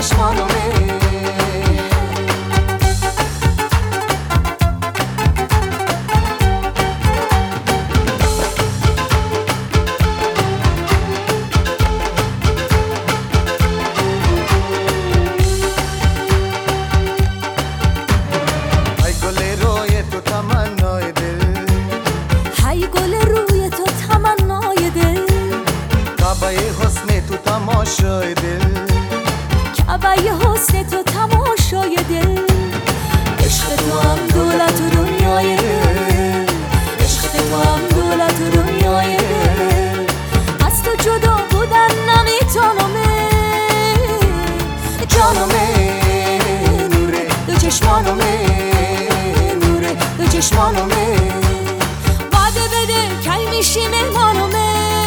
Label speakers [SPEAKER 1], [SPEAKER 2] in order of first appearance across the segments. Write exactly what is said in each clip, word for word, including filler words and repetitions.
[SPEAKER 1] چشمانمه حسن تو تماشای دل
[SPEAKER 2] کعبه حسن تو تماشای دل عشق تو هم دولت و دنیای دل عشق تو هم دولت و دنیای دل از تو جدا بودن نمیتونمه
[SPEAKER 1] جانمه نوره دو چشمانمه نوره دو چشمانمه
[SPEAKER 2] وعده بده کی میشی مهمانمه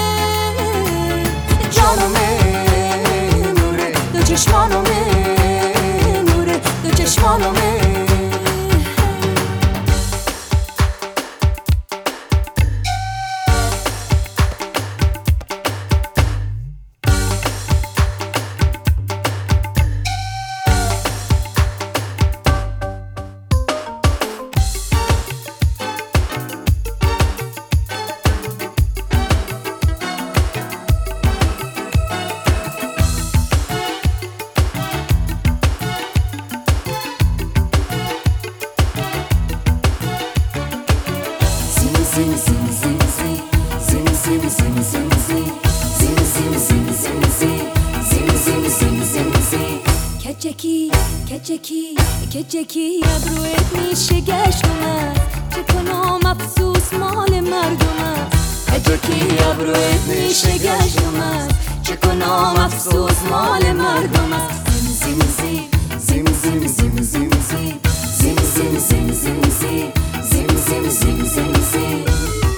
[SPEAKER 1] جانمه نوره دو چشمانمه نوره دو چشمانمه
[SPEAKER 2] Zim zim zim zim zim zim zim zim zim zim zim zim zim zim zim zim zim zim کچکی کچکی کچکی ابرویت میشه گشتم چه کنم افسوس مال مردم کچکی ابرویت میشه گشتم چه کنم افسوس مال مردم زیم زیم زیم زیم زیم زیم زیم زیم زیم زیم زیم زیم زیم زیم زیم زیم زیم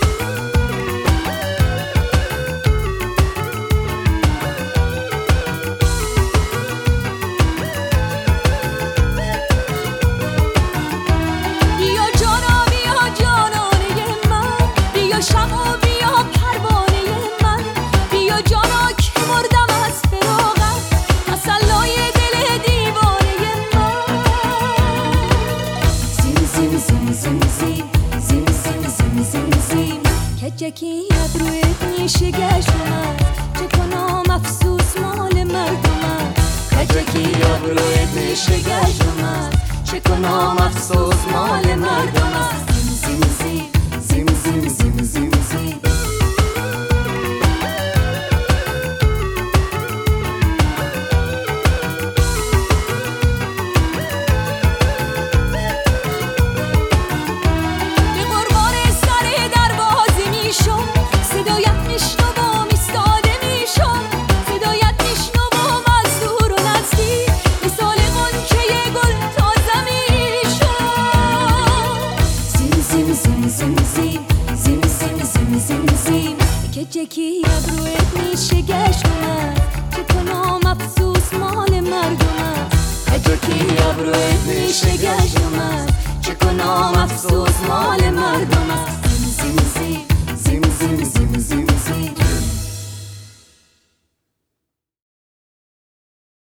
[SPEAKER 2] کچکی ابرویت میشه گشتم چه کنم افسوس مال مردم کچکی ابرویت میشه گشتم چه کنم افسوس مال مردم زیم زیم زیم زیم زیم زیم زیم کچکی ابرویت میشه گشتم چه کنم افسوس مال مردم کچکی ابرویت میشه گشتم چه کنم افسوس مال مردم